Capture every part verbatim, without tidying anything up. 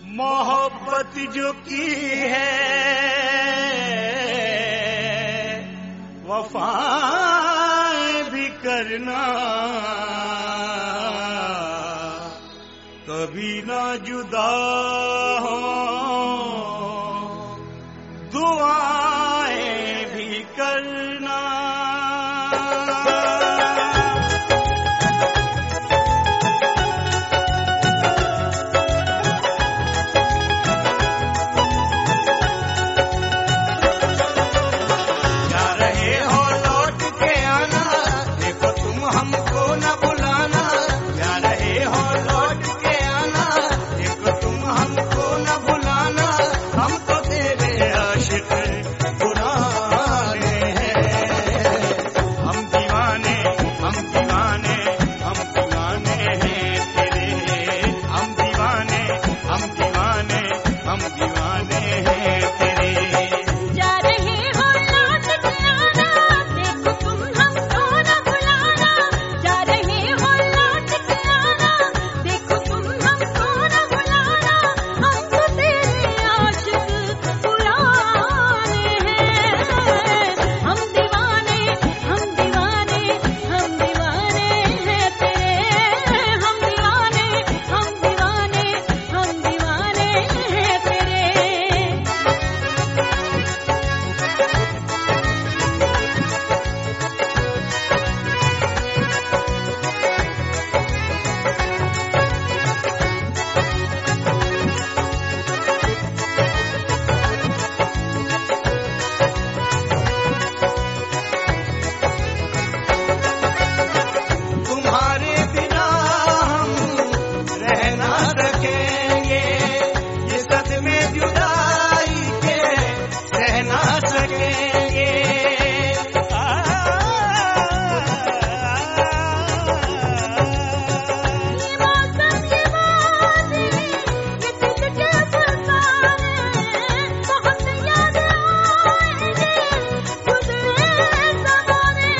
मोहब्बत जो की है वफाएं भी करना, कभी ना जुदा हो दुआएं भी करना। हमको न बुलाना, जा रहे हो लौट के आना, देखो तुम हमको न बुलाना, हम तो तेरे आशिक पुराने हैं। हम दीवाने हम दीवाने हम दीवाने हैं तेरे, हम दीवाने हम दीवाने हम दीवाने हैं तेरे। जा रहे हो लौट के आना, देखो तुम हमको न बुलाना, जा रहे हो लौट के आना, देखो तुम हमको न बुलाना, हम तो तेरे आशिक पुराने हैं। हम दीवाने हम दीवाने हम दीवाने हैं तेरे, हम दीवाने हम दीवाने हम दीवाने हैं तेरे। तुम्हारे बिना हम रह ना सकेंगे, ये सदमे जुदाई के सह ना सकेंगे। ये मौसम की बातें, ये दिल के फसाने, बहुत याद आएंगे गुज़रे ज़माने।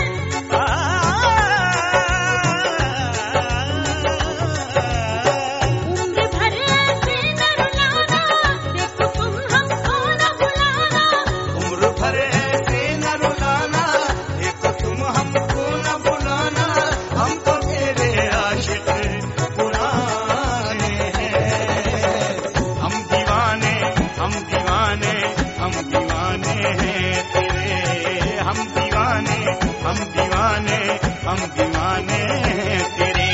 उम्र भर ऐसे न रुलाना, देखो तुम हमको न बुलाना, उम्र भर ऐसे न रुलाना, देखो तुम हमको न बुलाना, हम तो तेरे आशिक पुराने हैं। हम दीवाने हम दीवाने हम दीवाने हैं तेरे, हम दीवाने हम दीवाने हम दीवाने हैं तेरे।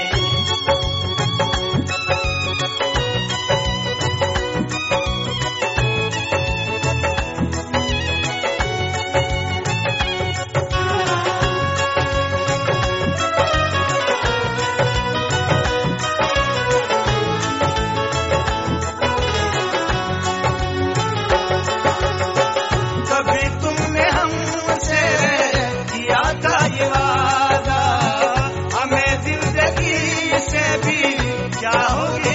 कभी तुमने हमसे किया था ये वादा, हमें जिंदगी से भी क्या हो गया